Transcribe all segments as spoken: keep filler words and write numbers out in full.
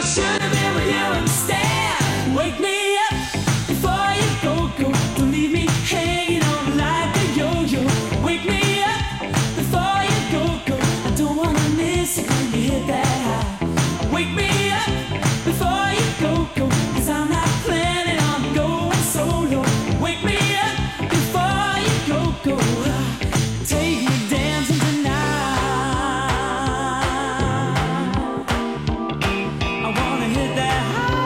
should have been with you instead. Wake me up before you go, go. Don't leave me hanging on like a yo-yo. Wake me up before you go, go. I don't wanna miss it when you hit that high. Wake me up before you go, go. Cause I'm not planning on going solo. Wake me up before you go, go. Take me dancing tonight. I wanna hit that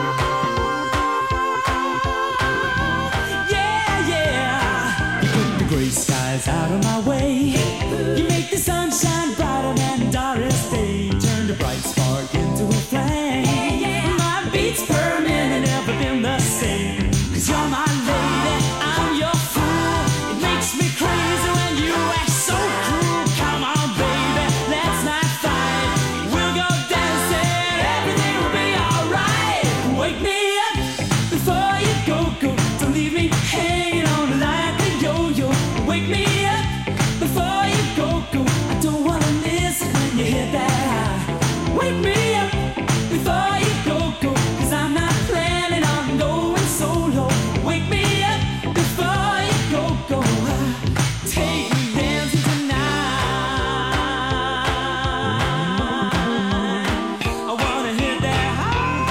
high. Yeah, yeah. You put the gray skies out of my way. You make the sunshine brighter than Doris Day. Turn the bright spark into a flame. My beats per minute never been the same. Cause you're my lady, I'm your fool. It makes me crazy when you act so cruel. Come on, baby, let's not fight. We'll go dancing, everything will be alright. Wake me up before you go, go. Don't leave me hanging on like a yo-yo. Wake me up before you go, go. I don't wanna miss it when you hit that high. Wake me up before you go, go. Cause I'm not planning on going solo. Wake me up before you go, go. Take me dancing tonight. I wanna hit that high.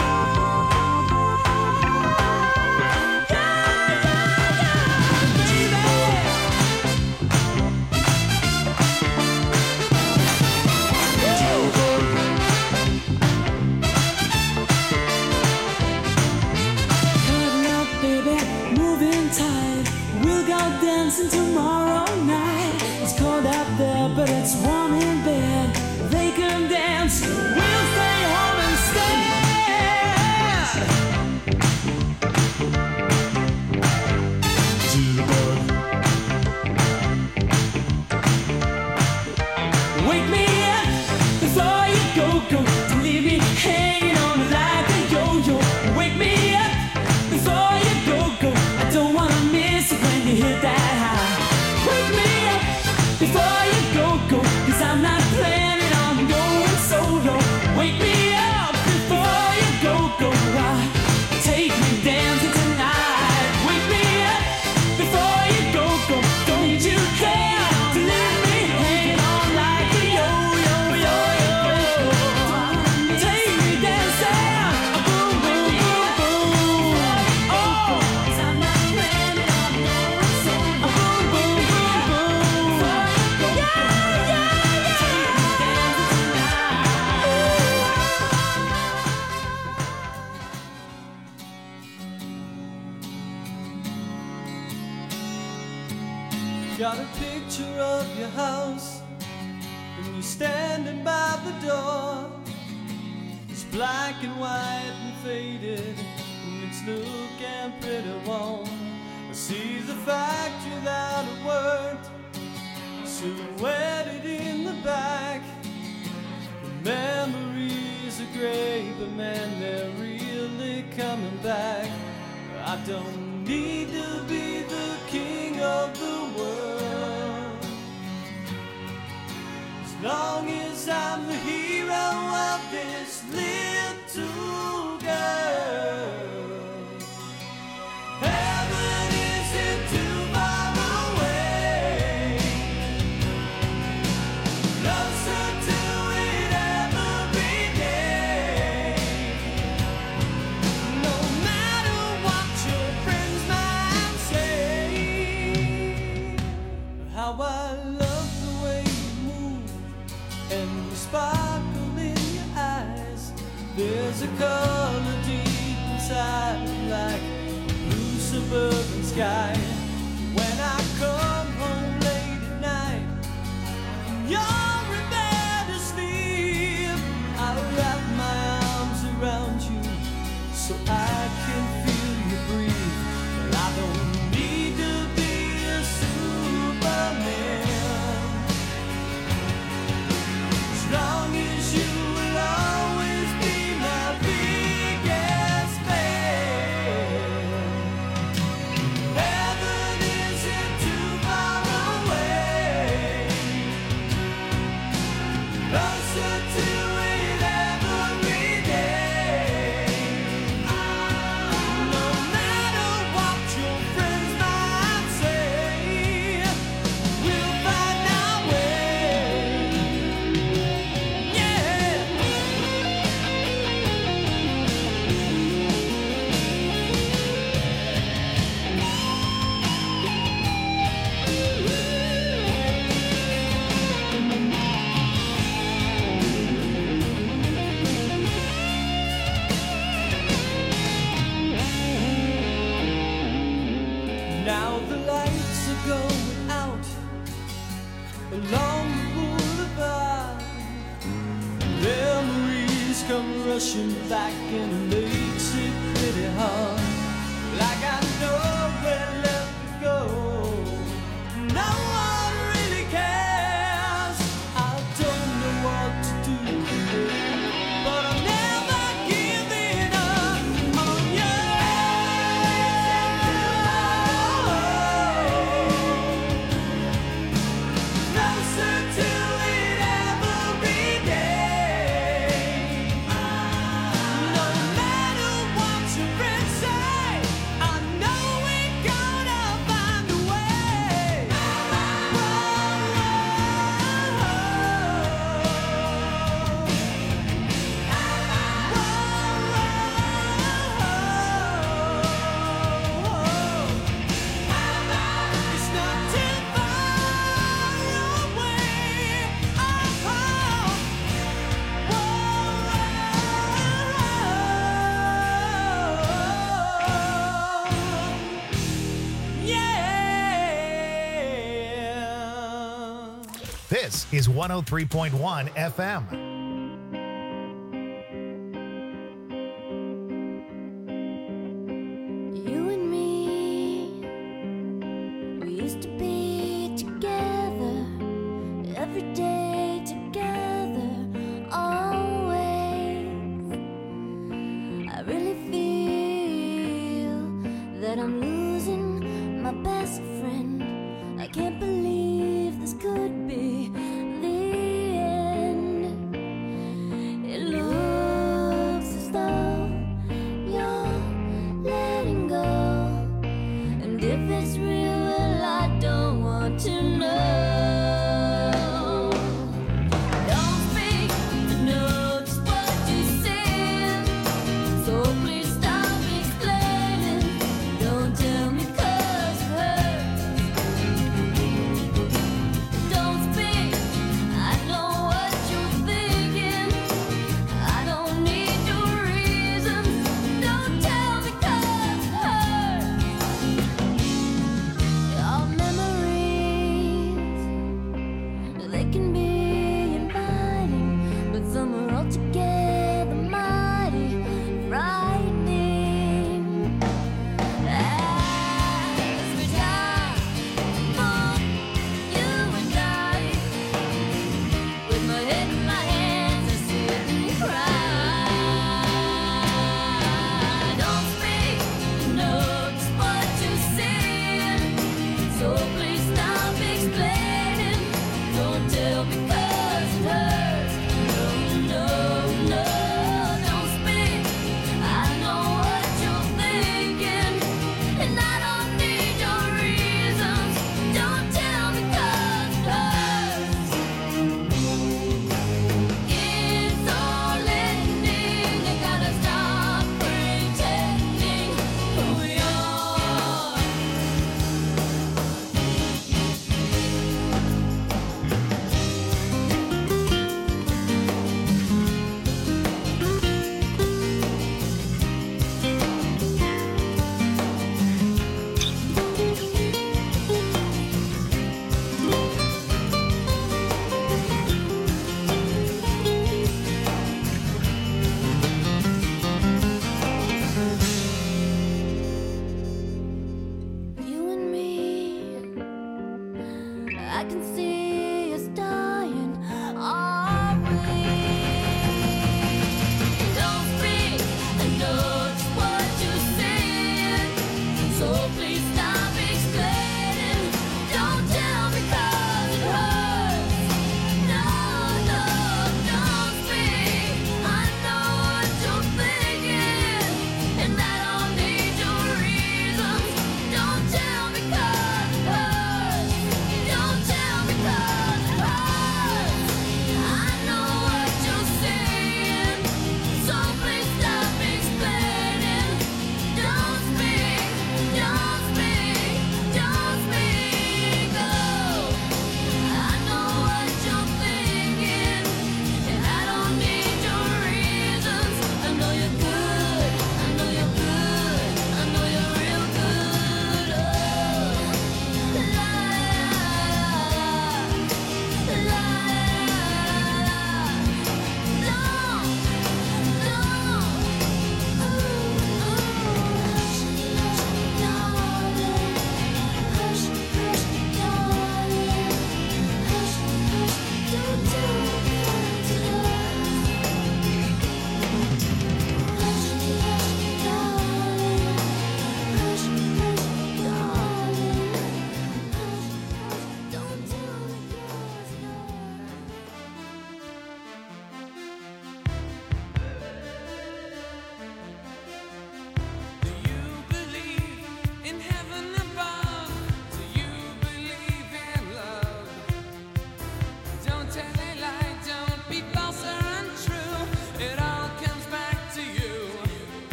Cuddle up, baby, moving tight. We'll go dancing tomorrow night. It's cold out there, but it's warm in bed. They can dance, we'll stay home instead. Wake me up before you go, go. Don't leave me hanging on like a yo-yo. Wake me up before you go, go. I don't wanna miss it when you hit that high. Wake me up before you go, go. Cause I'm not planning on going solo. Wake me up before you go, go. Ah, take me dancing tonight. Wake me up before you go, go. Don't need you care to leave me hanging on like a yo-yo, yo-yo. Take me dancing, boom, boom, boom, boom. Oh, 'cause I'm not planning on going solo. Boom, boom, boom, boom. Yeah, yeah, yeah. Take me dancing tonight. Got a picture of your house, and you're standing by the door. It's black and white and faded, and it's looking pretty warm. I see the factory that I worked, silhouetted in the back. The memories are great, but man, they're really coming back. I don't need to be the king of the world, as long as I'm the hero of this little girl. Heaven isn't too far away, closer to it every day. No matter what your friends might say, how I love the way you move and the sparkle in your eyes. There's a color deep inside, like a blue suburban sky. When I come home late at night, you're in bed asleep, I wrap my arms around you so I can feel you breathe. But I don't need to be a Superman, as long as you will always be my biggest fan. Heaven back and makes it pretty hard. Like I know where left to go. No one really cares. I don't know what to do, but I'm never giving up on you. Closer to it every day. No matter what your friends say, I know we're gonna find a way. It's not too far away. Yeah. This is one oh three point one F M. You and me, we used to be together, every day together, always. I really feel that I'm losing my best friend. I can't believe this could be the end. It looks as though you're letting go, and if it's real, well, I don't want to know. Don't speak to know just what you said, so please stop explaining. Don't tell me 'cause it hurts.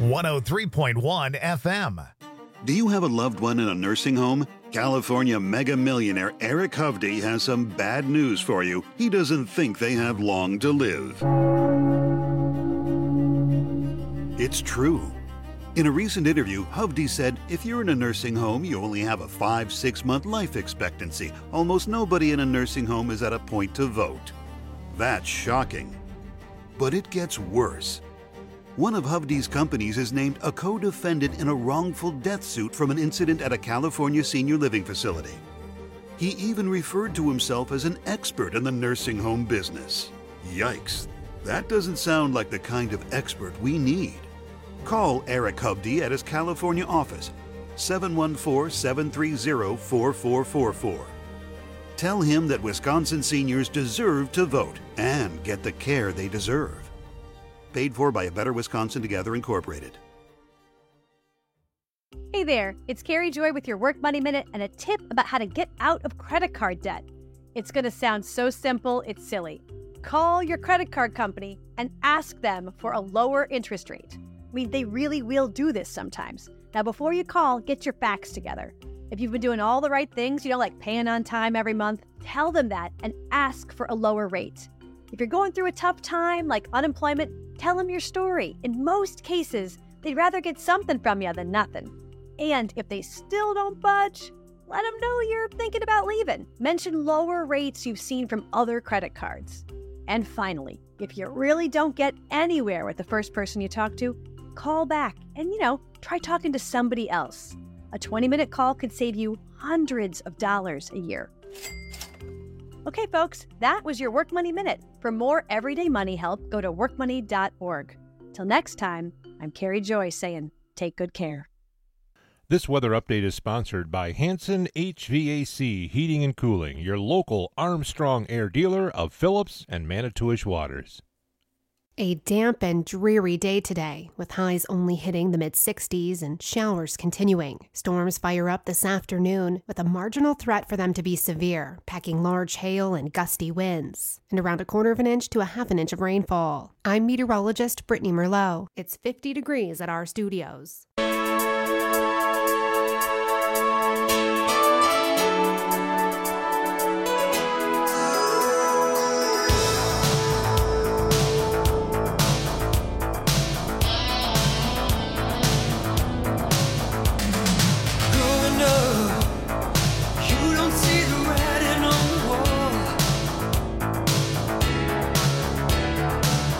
one oh three point one F M. Do you have a loved one in a nursing home? California mega millionaire Eric Hovde has some bad news for you. He doesn't think they have long to live. It's true. In a recent interview, Hovde said, if you're in a nursing home, you only have a five, six month life expectancy. Almost nobody in a nursing home is at a point to vote. That's shocking. But it gets worse. One of Hovde's companies is named a co-defendant in a wrongful death suit from an incident at a California senior living facility. He even referred to himself as an expert in the nursing home business. Yikes, that doesn't sound like the kind of expert we need. Call Eric Hovde at his California office, seven one four, seven three zero, four four four four. Tell him that Wisconsin seniors deserve to vote and get the care they deserve. Paid for by A Better Wisconsin Together Incorporated. Hey there, it's Carrie Joy with your Work Money Minute and a tip about how to get out of credit card debt. It's going to sound so simple, it's silly. Call your credit card company and ask them for a lower interest rate. I mean, they really will do this sometimes. Now, before you call, get your facts together. If you've been doing all the right things, you know, like paying on time every month, tell them that and ask for a lower rate. If you're going through a tough time, like unemployment, tell them your story. In most cases, they'd rather get something from you than nothing. And if they still don't budge, let them know you're thinking about leaving. Mention lower rates you've seen from other credit cards. And finally, if you really don't get anywhere with the first person you talk to, call back and, you know, try talking to somebody else. A twenty-minute call could save you hundreds of dollars a year. Okay, folks, that was your Work Money Minute. For more everyday money help, go to work money dot org. Till next time, I'm Carrie Joy saying, take good care. This weather update is sponsored by Hanson H V A C Heating and Cooling, your local Armstrong Air dealer of Phillips and Manitowish Waters. A damp and dreary day today, with highs only hitting the mid sixties and showers continuing. Storms fire up this afternoon, with a marginal threat for them to be severe, packing large hail and gusty winds, and around a quarter of an inch to a half an inch of rainfall. I'm meteorologist Brittany Merlot. It's fifty degrees at our studios.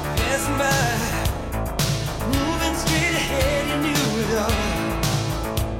Moving straight ahead, you knew it all.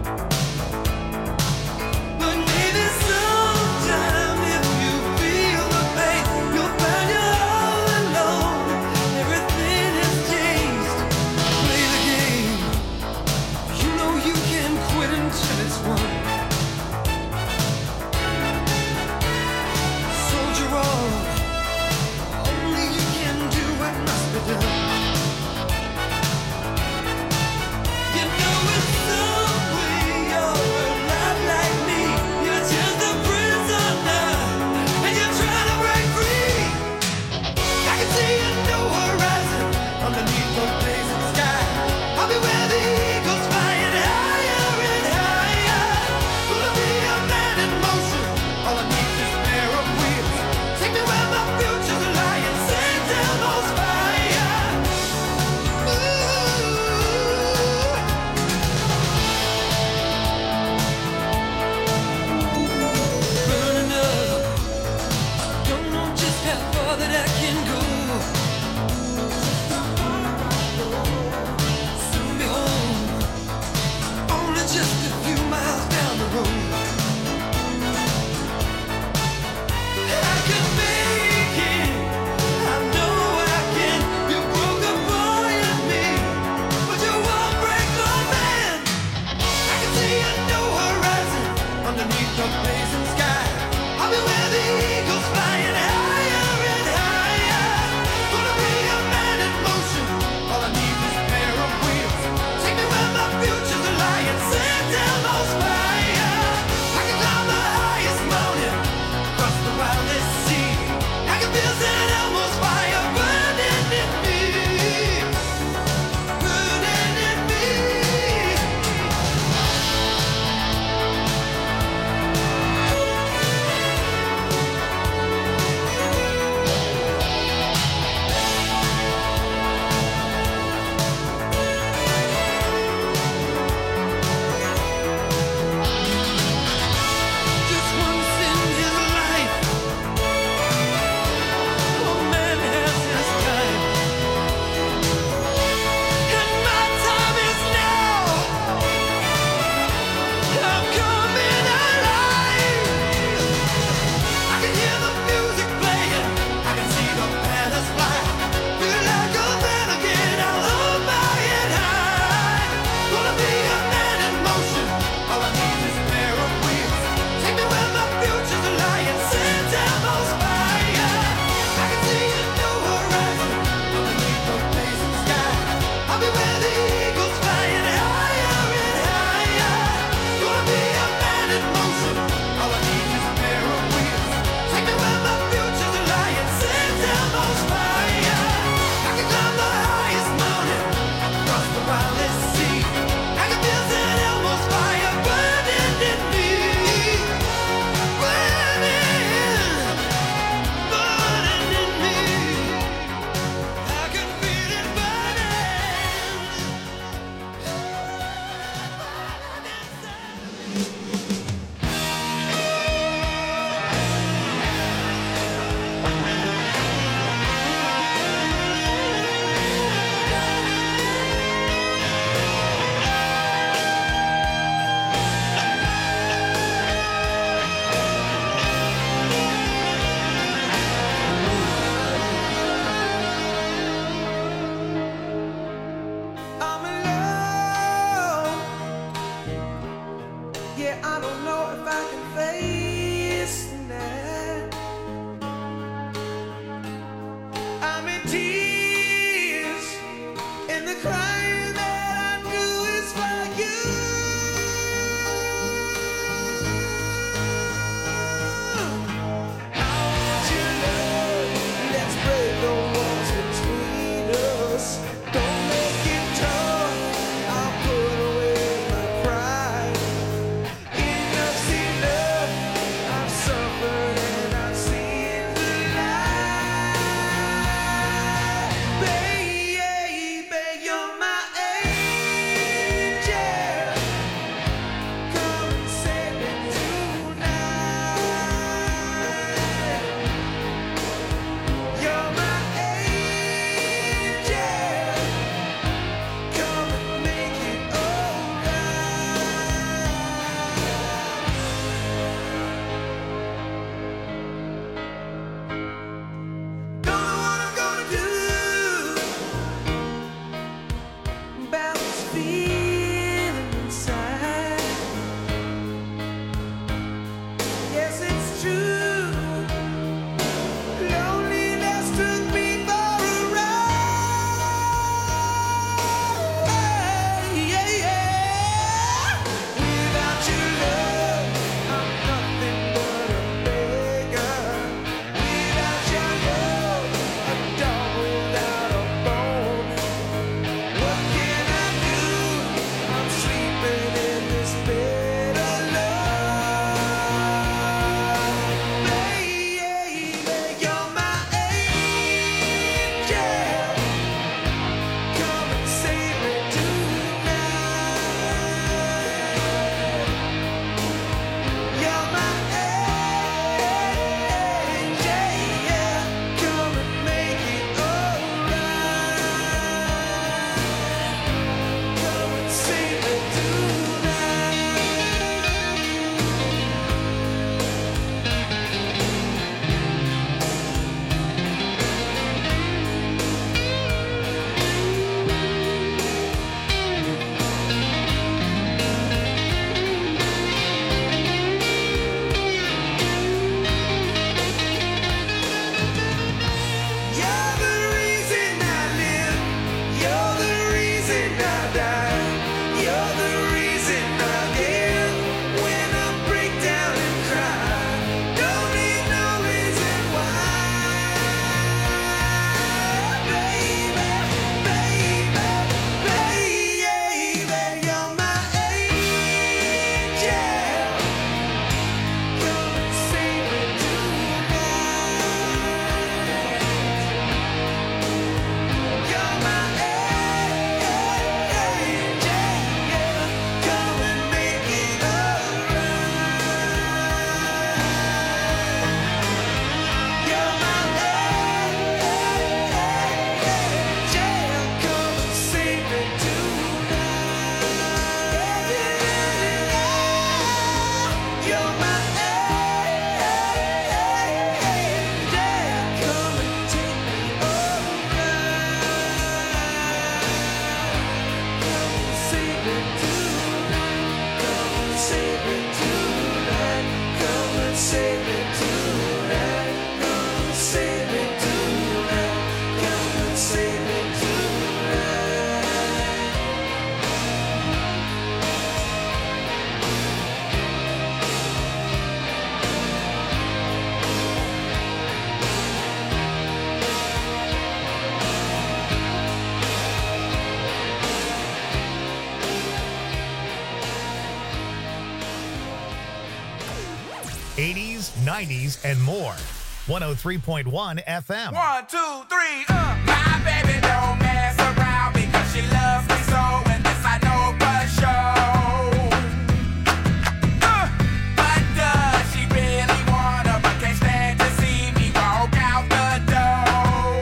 eighties, nineties, and more. one oh three point one F M. One, two, three, uh. My baby don't mess around because she loves me so, and this I know for sure. Uh, but does she really wanna, but can't stand to see me walk out the door?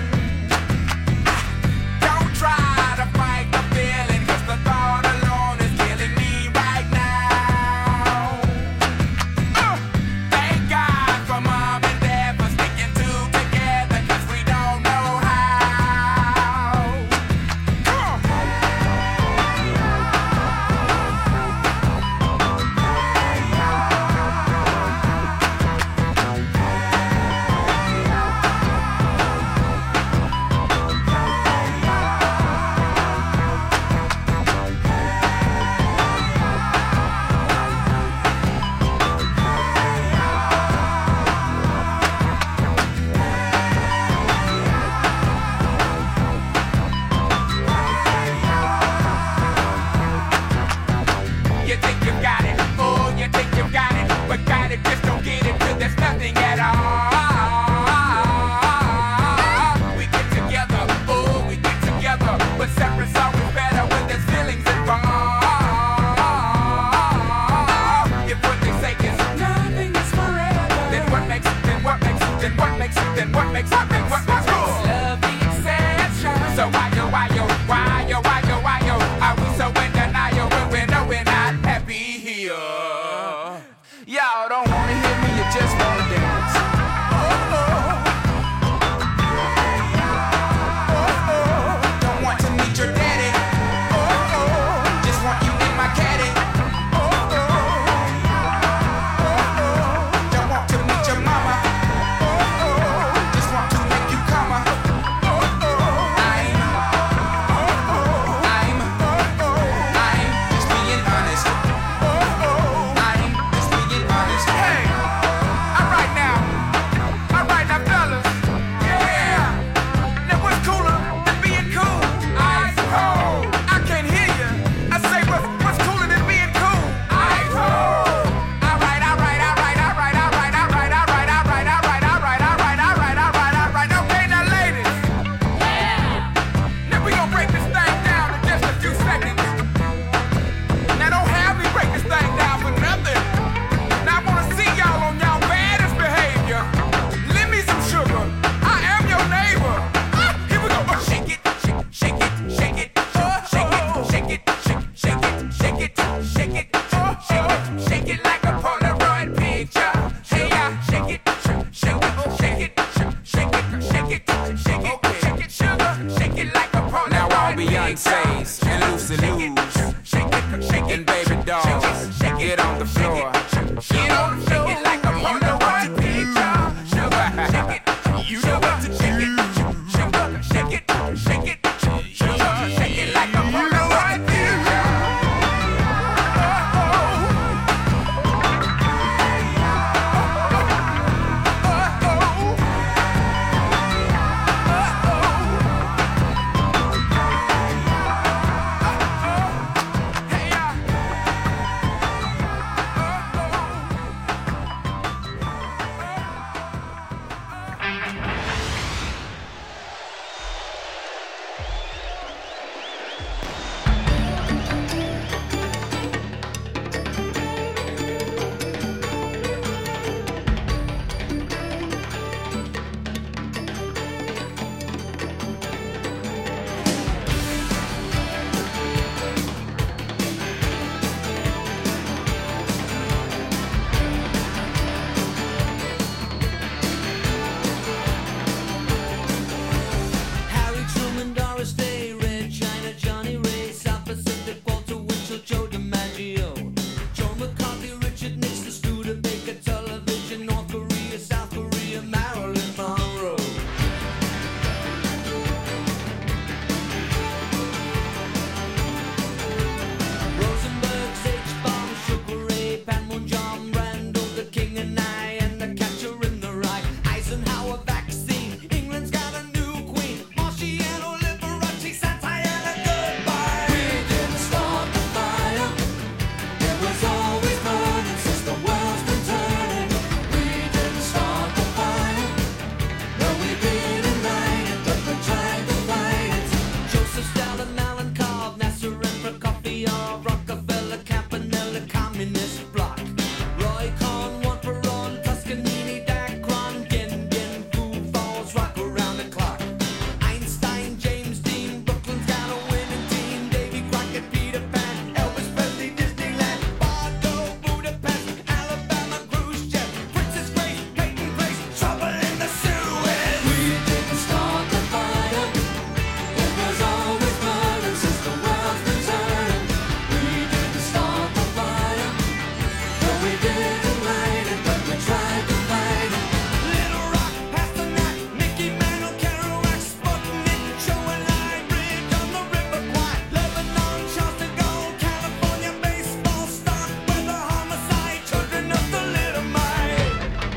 Don't try to fight the feeling, cause the thought alone is killing me right now. Uh, thank God for mom and dad for sticking two together, cause we don't know how. of Rockefeller, Campanella, Communist Bloc. Roy Cohn, one for all, Toscanini, Dacron, Gin, Gin, Food Falls, rock around the clock. Einstein, James Dean, Brooklyn's got a winning team. Davy Crockett, Peter Pan, Elvis Presley, Disneyland, Bordeaux, Budapest, Alabama, Khrushchev, Princess Grace, Peyton Place, trouble in the Suez. We didn't start the fire. It was always burning since the world's been turning. We didn't start the fire. No, we didn't light it, but we tried to fight it. Little Rock, Pasternak, Mickey Mantle, Kerouac, Sputnik, Show and Eye, Bridge on the River Kwai, Lebanon, Charleston Gold, California baseball, Starkweather, homicide, children of the Little Mite.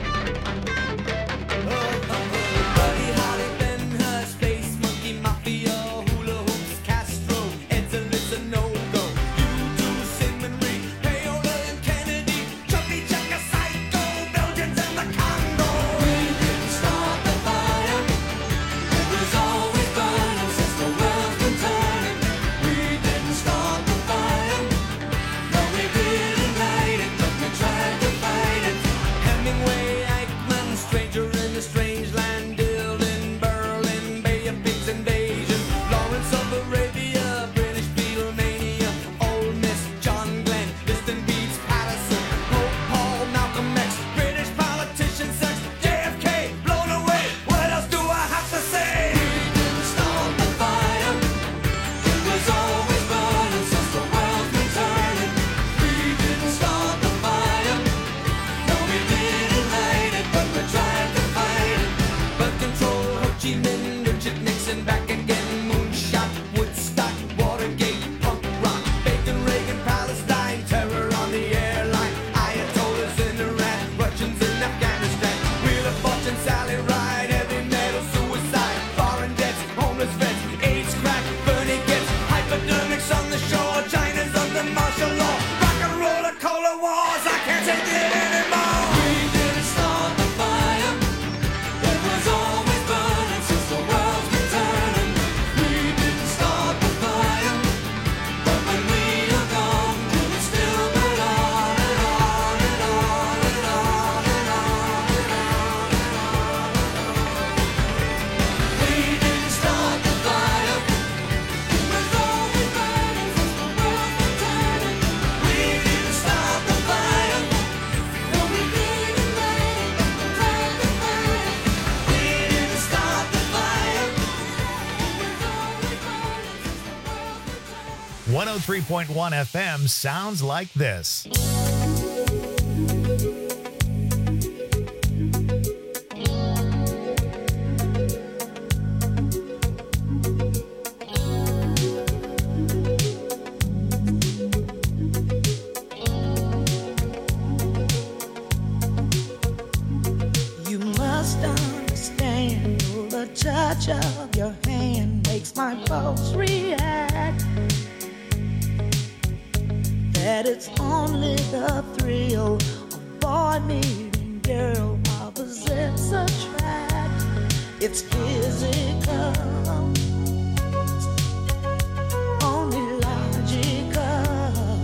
Buddy Holly, Ben Hur, Space Monkey, Mafia, Hula Hoops, Castro, Edsel is a no-go. U two, Sigmund Reed, Paola and Kennedy, Chubby Checker, Psycho, Belgians and the Congo. We didn't start the fire. It was always burning since the world's been turning. We didn't start the fire. No, we didn't light it, but we tried to fight it. Hemingway, Eichmann, Stranger in a Strange Land, Dylan, Berlin, Bay of Pigs Invasion, Lawrence of Arabia, British Beatlemania, Ole Miss, John Glenn, Liston Beats, Patterson, Pope Paul, Malcolm X, British politician, sex, J F K, blown away. What else do I have to say? We didn't start the fire. It was always burning since the world's been turning. We didn't start the fire. No, we didn't light it, but we tried to fight it. Birth control, Ho Chi Minh, Richard Nixon, back again, moonshot, Woodstock, Watergate, punk rock, Bacon, Reagan, Palestine, terror on the airline, Ayatollahs in Iran, Russians in Afghanistan, Wheel of Fortune, Sally Ride, heavy metal, suicide, foreign debts, homeless vets, AIDS, crack, Bernie gets, hypodermics on the shore, China's under martial law, rock and roll, cola wars, I can't take it anymore. We didn't start the fire. It was always burning since the world's been turning. We didn't start the fire. But when we are gone, will it still burn on and on and on and on and on and on and on? We didn't start the fire. It was always burning since the world's been turning. We didn't start the fire. No, we didn't light it, but we tried to fight it. We didn't start the fire. It was always burning since the world's been turning. one oh three point one F M sounds like this. You must understand, the touch of your hand makes my pulse react. That it's only the thrill of boy meeting girl opposites attract. It's physical, only logical.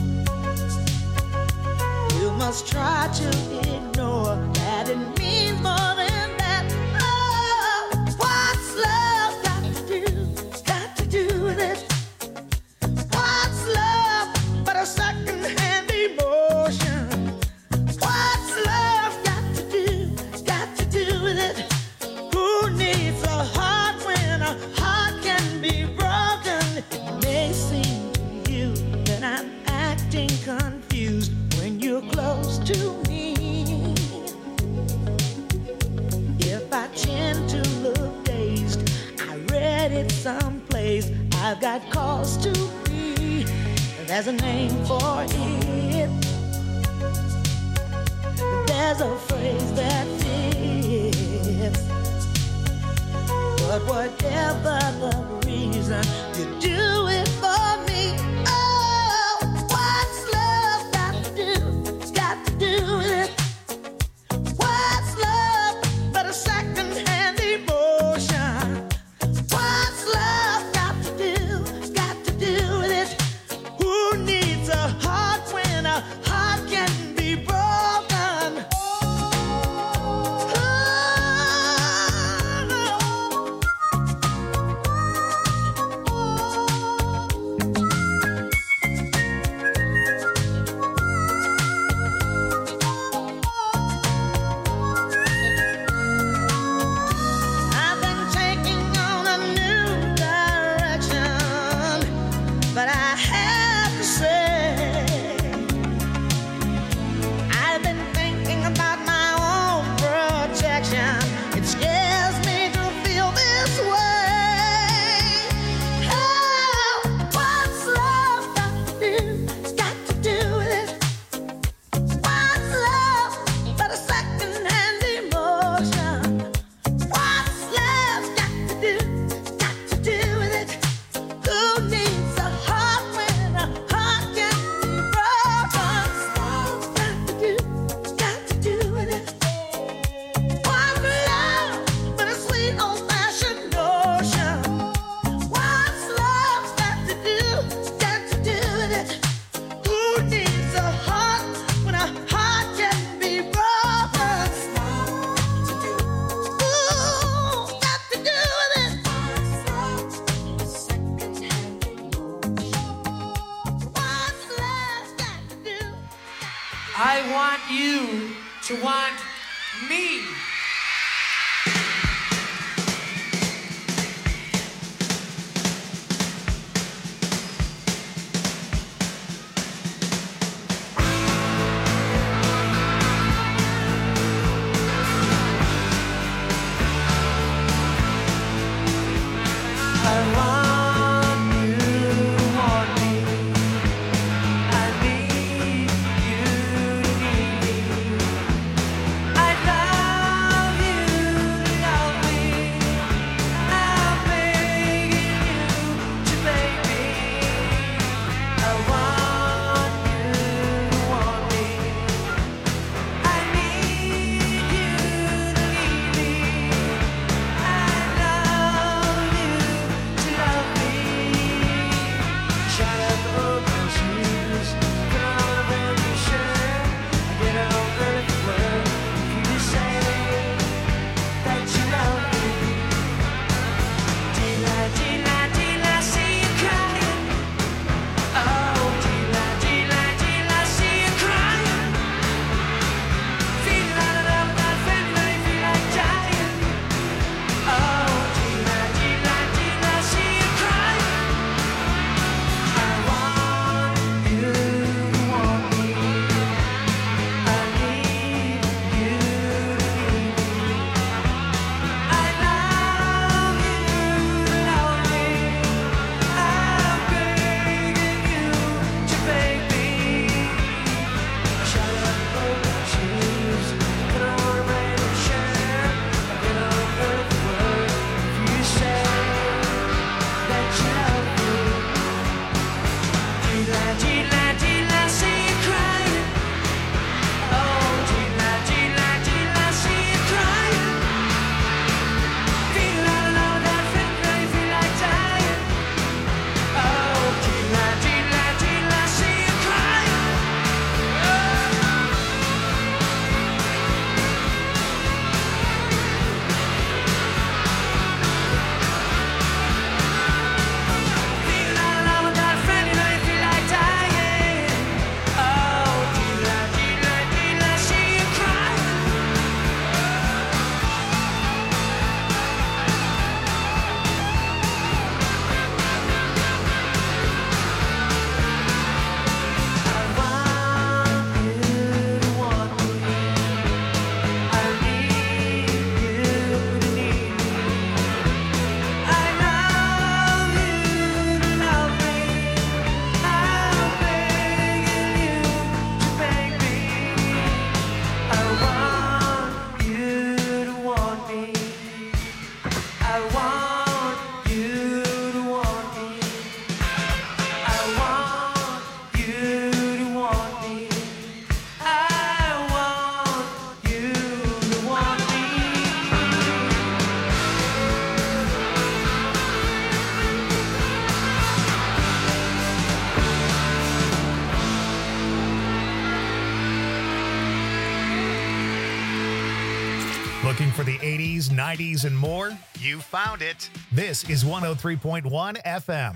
You must try to ignore that it means more than that. Oh, what's love got to do? Got to do with it. What's love but a second-hand emotion? What's love got to do? Got to do with it. Who needs a heart when a heart can be broken? It may seem to you that I'm acting confused when you're close to me. If I tend to look dazed, I read it someplace. I've got cause to be. There's a name for it. There's a phrase that fits. But whatever the reason, you do it for me. Oh, what's love got to do? Got to do with it. What's love but a second-hand emotion? What's love got to do? Got to do with it. Who I want you to want me. I want you to want me. I need you to need me. I love you to love me. I'm begging you to make me. I want you to want me. I need you to need me. I love you to love me. Shut up, open shoes. Put on a brand new shirt. I get out early for work. You say that you love me. Dila, Dila, Dila, see you crying. Oh, Dila, Dila, Dila, see you crying. Feel like a love that family, feel like dying. Oh, Dila, Dila, Dila, see you crying. I want you to want me. I need you to need me. I love you to love me. I'm begging you to beg me. Shut up, open shoes. Put on a brand new shirt. I get up early for work. You say that you love me. Dila, Dila, Dila, see you crying. Oh, Dila, Dila, Dila, see you crying. Feel like a love that family, feel like dying. Oh, Dila, Dila, Dila, see you crying. Feel like a love that family, feel like dying. Oh, Dila, Dila, Dila, see you crying. I want you to want me. I need you to need me. I love you to love me. I'm begging you to beg me. I want you to want me. I want you to want me. I want you to want me. I want you to want me. Looking for the eighties, nineties, and more? You found it. This is one oh three point one F M.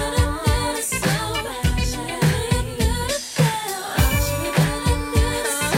So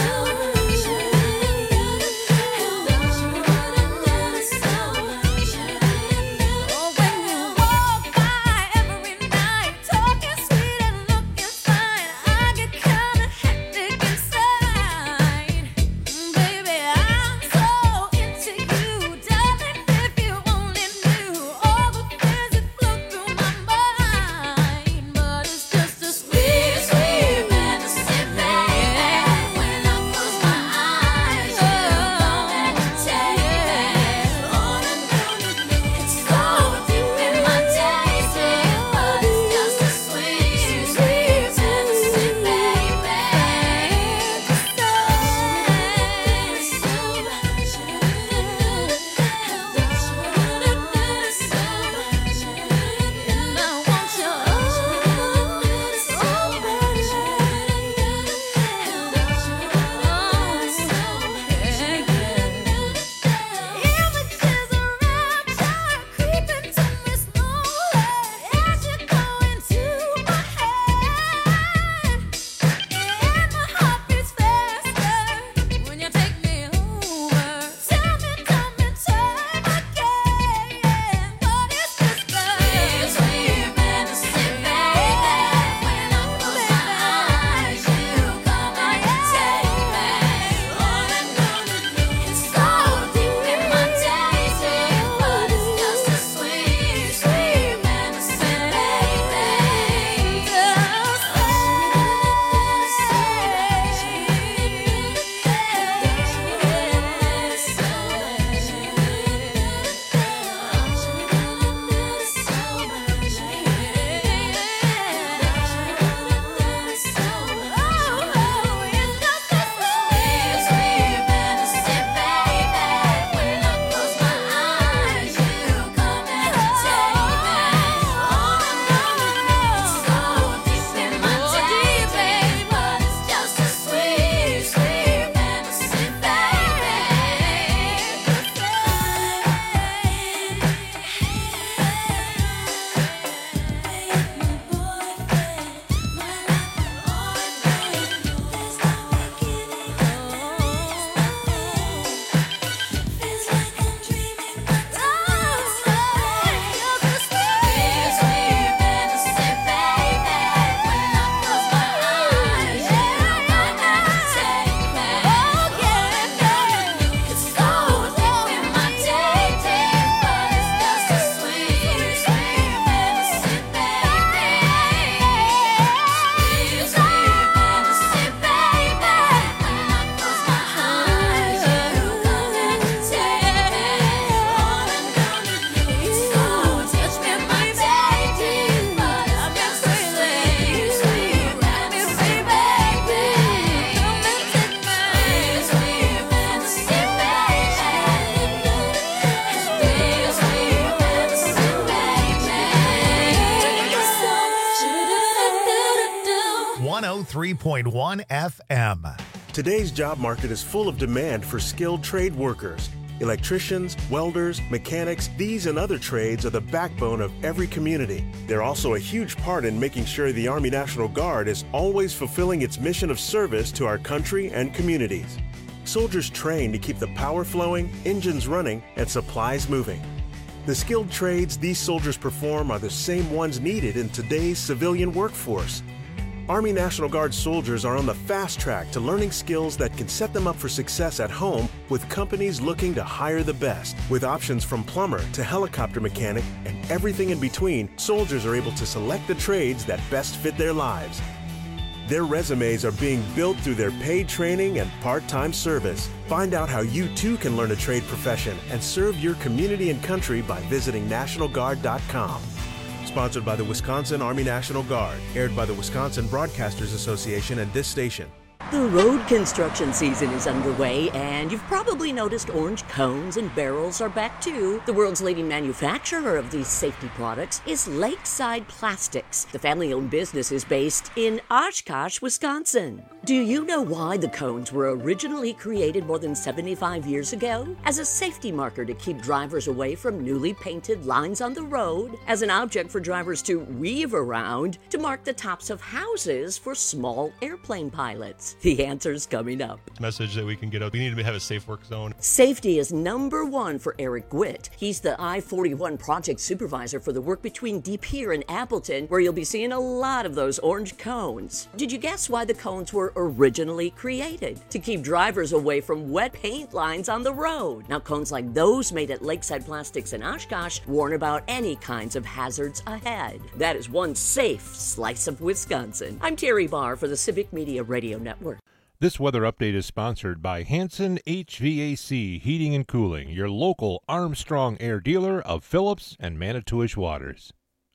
three point one F M. Today's job market is full of demand for skilled trade workers. Electricians, welders, mechanics, these and other trades are the backbone of every community. They're also a huge part in making sure the Army National Guard is always fulfilling its mission of service to our country and communities. Soldiers train to keep the power flowing, engines running, and supplies moving. The skilled trades these soldiers perform are the same ones needed in today's civilian workforce. Army National Guard soldiers are on the fast track to learning skills that can set them up for success at home with companies looking to hire the best. With options from plumber to helicopter mechanic and everything in between, soldiers are able to select the trades that best fit their lives. Their resumes are being built through their paid training and part-time service. Find out how you too can learn a trade profession and serve your community and country by visiting national guard dot com. Sponsored by the Wisconsin Army National Guard, aired by the Wisconsin Broadcasters Association and this station. The road construction season is underway, and you've probably noticed orange cones and barrels are back too. The world's leading manufacturer of these safety products is Lakeside Plastics. The family-owned business is based in Oshkosh, Wisconsin. Do you know why the cones were originally created more than seventy-five years ago? As a safety marker to keep drivers away from newly painted lines on the road, as an object for drivers to weave around, to mark the tops of houses for small airplane pilots. The answer's coming up. Message that we can get out. We need to have a safe work zone. Safety is number one for Eric Gwitt. He's the I forty-one project supervisor for the work between De Pere and Appleton, where you'll be seeing a lot of those orange cones. Did you guess why the cones were originally created? To keep drivers away from wet paint lines on the road. Now, cones like those made at Lakeside Plastics in Oshkosh warn about any kinds of hazards ahead. That is one safe slice of Wisconsin. I'm Terry Barr for the Civic Media Radio Network. This weather update is sponsored by Hanson H V A C Heating and Cooling, your local Armstrong Air dealer of Phillips and Manitowish Waters.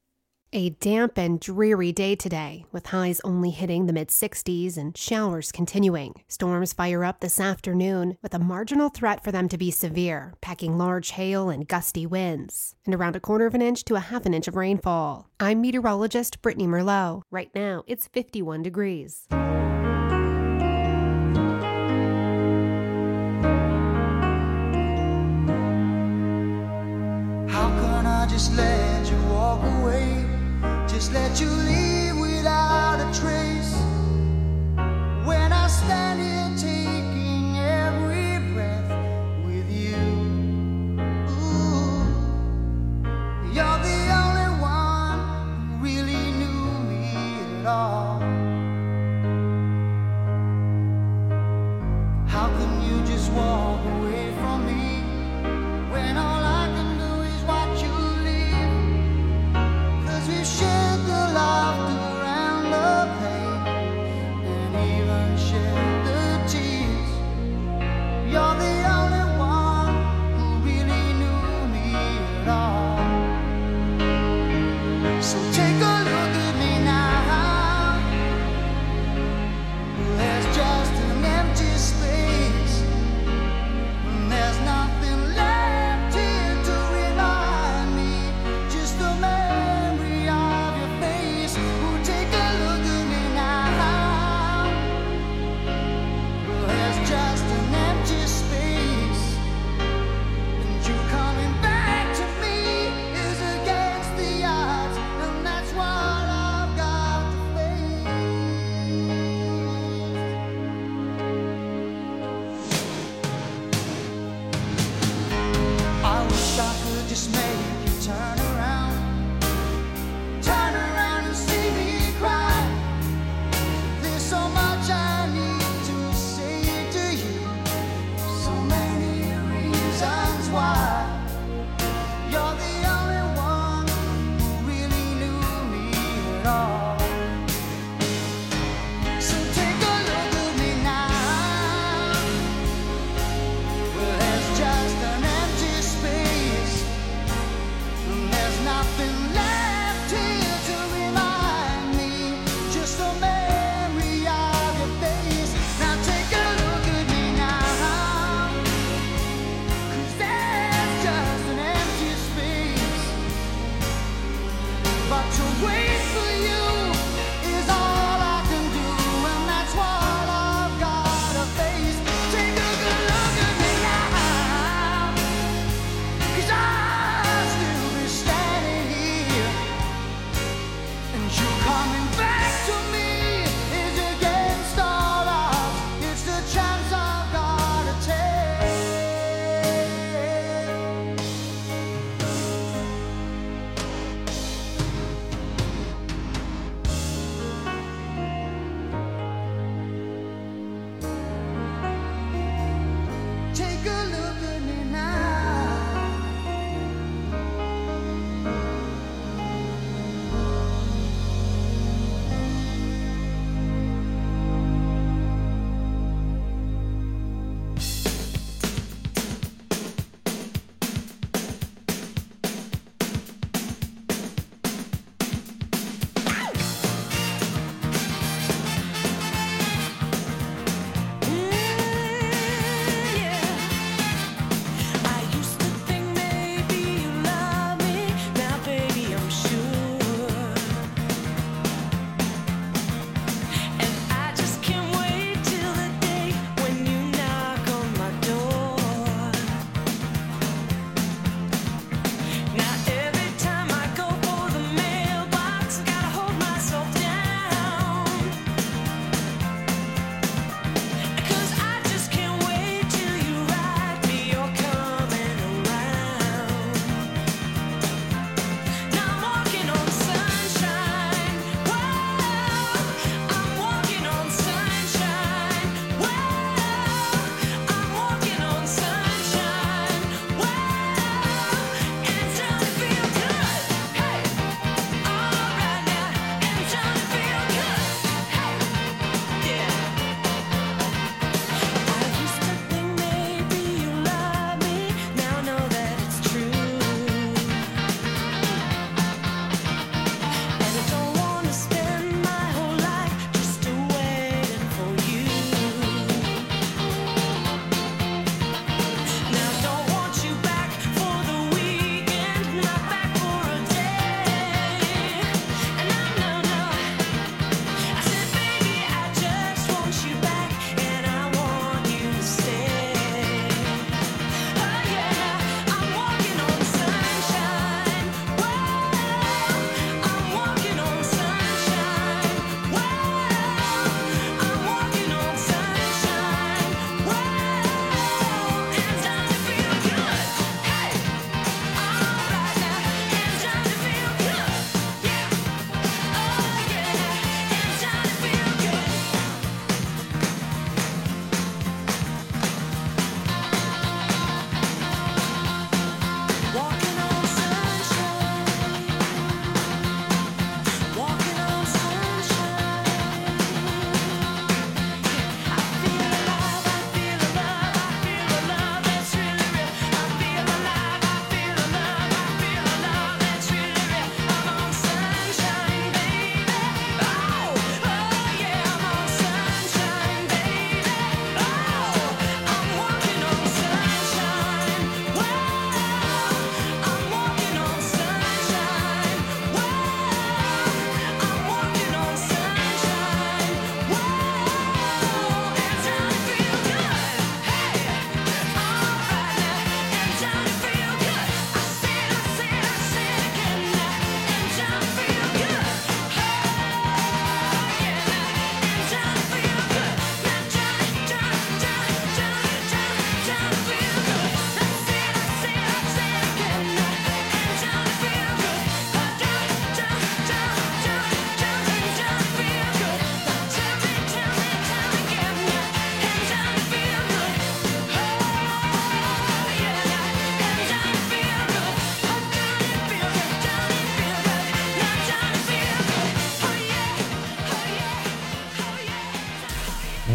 A damp and dreary day today, with highs only hitting the mid sixties and showers continuing. Storms fire up this afternoon, with a marginal threat for them to be severe, packing large hail and gusty winds, and around a quarter of an inch to a half an inch of rainfall. I'm meteorologist Brittany Merlot. Right now, it's fifty-one degrees. How can I just let you walk away? Just let you leave without a trace. When I stand here taking every breath with you. Ooh, you're the only one who really knew me at all. How can you just walk away from me when all I can do is watch you leave? 'Cause we've shared the laughter and the pain, and even shared the tears. You're the only one who really knew me at all. So take a look at me now. There's just an empty space, and there's nothing left here to remind me. Just the memory of your face. Oh, take a look at me now. There's just an empty space, and you coming back to me is against the odds, and that's what I've got to face. I wish I could just make you turn around, turn around and see me cry. There's so much I need to say to you, so many reasons why. You're the only one who really knew me at all. So take a look at me now. Well, there's just an empty space, and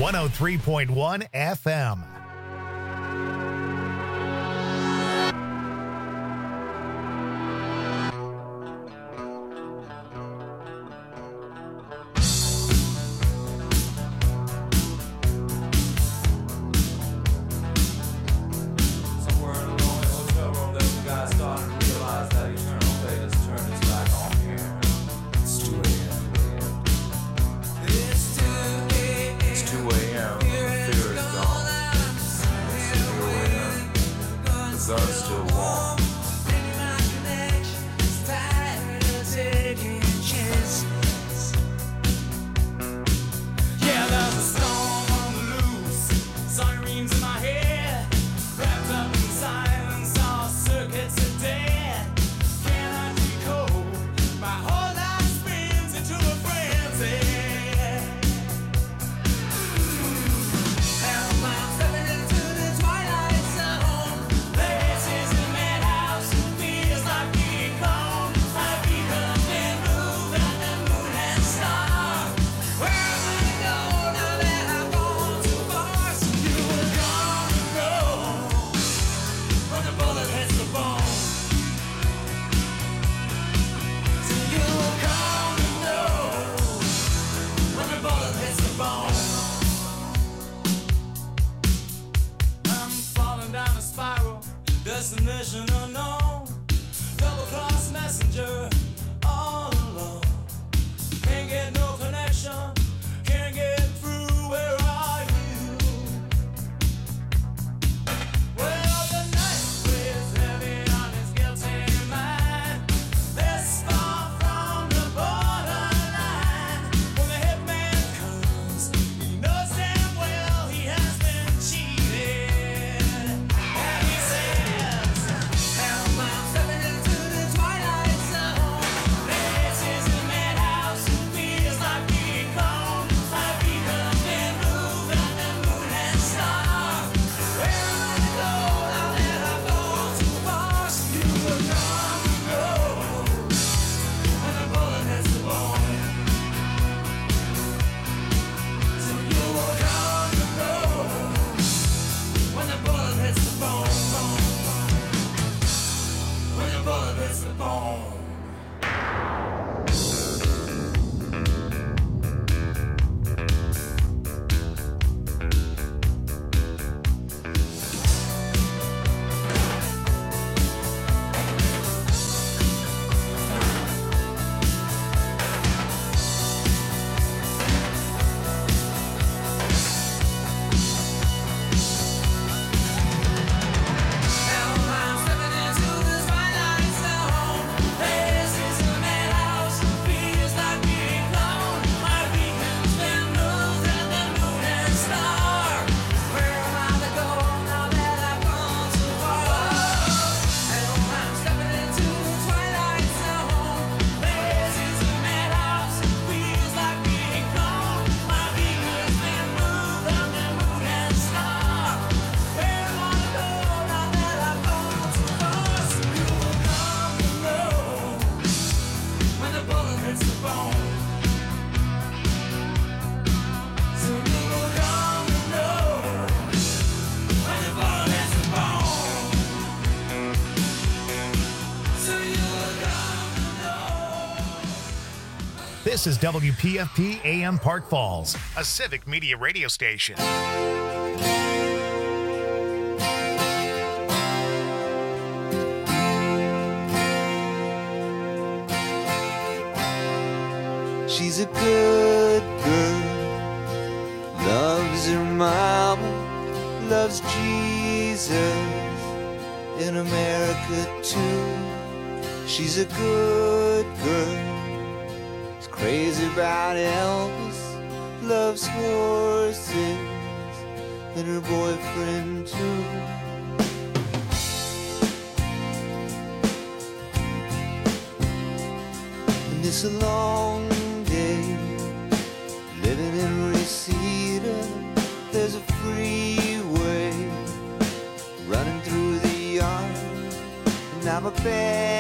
one oh three point one F M. Somewhere in a lonely hotel room, there's a guy starting to realize that eternal fate has turned his back on him. It's two a.m. It's two a.m. The fear is gone. So here we are. The gun's still warm. Yeah, there's a storm on the loose. Sirens in my head. Wrapped up in silence, all circuits are dead. Cannot decode. My whole life spins into a frenzy. And I'm stepping into the twilight zone. This is the madhouse. Feels like being gone. I've become and moved on the moon and star. Where am I to go now that I've gone too far? So you will come and go when the bullet hits the bone. So you will come and know when the bullet hits the bone. I'm falling down a spiral, destination unknown. Double cross messenger, all alone. Can't get no connection, can't get through. Where are you? Well, the night weighs heavy on his guilty mind. This far from the borderline. When the hitman comes, he knows damn well he has been cheated. And he says, "Help, I'm stepping into the twilight zone. This is the madhouse, feels like being gone. I've become and moved on the moon and star. Where am I to go now that I've gone too far? So you will come and go when the bullet hits the bone. So you will come and go when the bullet hits the bone. When the bullet hits the bone." I'm stepping into the twilight zone. This is the madhouse, feels like being gone. My beacon's been moved and the moon and star. Where am I to go now that I've gone too far? I'm stepping into the twilight zone. This is the madhouse, feels like being gone. My beacon's been moved and the moon and star. Where am I to go now that I've gone too far? So you will come and know when the bullet hits the bone. So you will come and know when the bullet hits the bone. So you will come and know. This is W P F P A M Park Falls, a civic media radio station. She's a good girl, loves her mama, loves Jesus in America too. She's a good girl, is crazy about Elvis, loves horses and her boyfriend too. And it's a long day living in Reseda. There's a freeway running through the yard, and I'm a bad